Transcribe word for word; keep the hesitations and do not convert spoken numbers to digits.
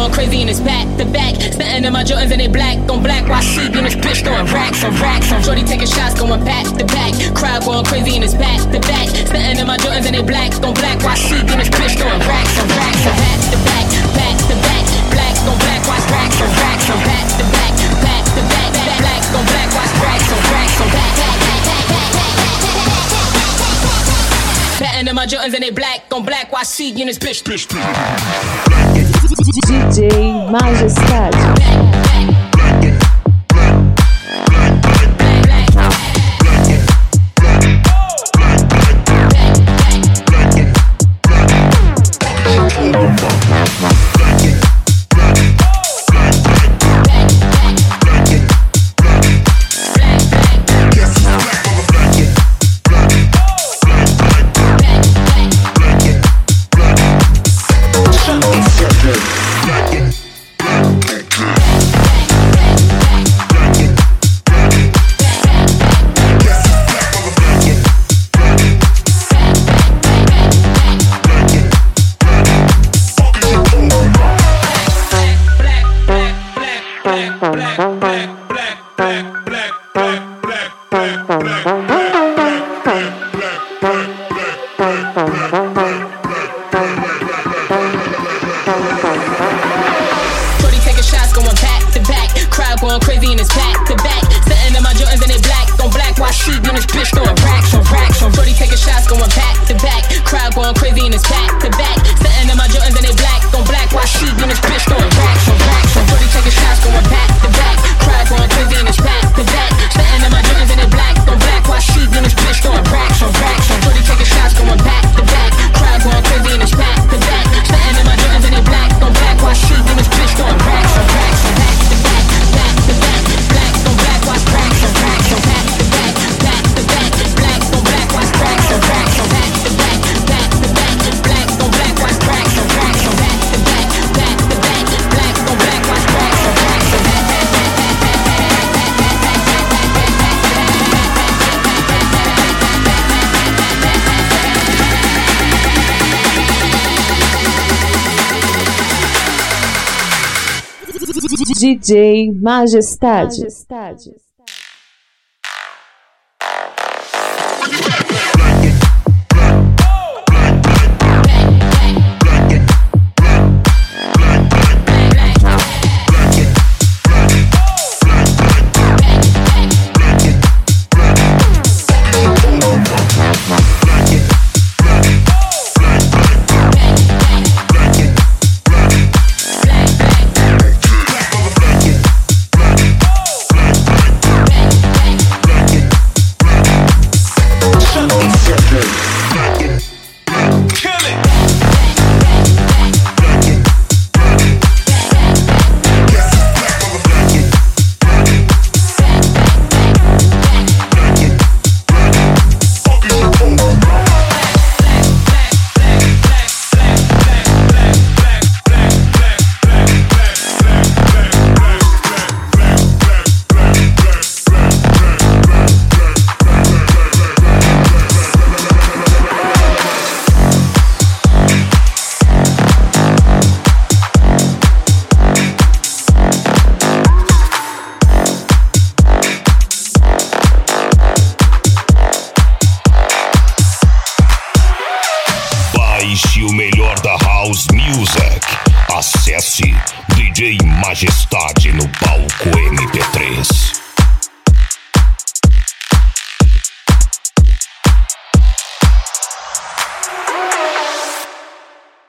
going crazy in his back to back. Stunting in my Jordans and they black on black. While she in this bitch throwing racks on racks on. Shorty taking shots going back to back. Crowd going crazy in his back to back. Stunting in my Jordans and they black on black. While she in this bitch throwing racks on racks on. Back to back, back to back. Black on black, watch racks on racks on. Back to back, back to back. Black on black, watch racks on racks on. Back, back, back, back, back, back. Patting in my Jordans and they black on black. While she in this bitch. bitch, bitch. D J Majestade. D J Majestade. Majestade. O melhor da House Music. Acesse D J Majestade no palco M P três.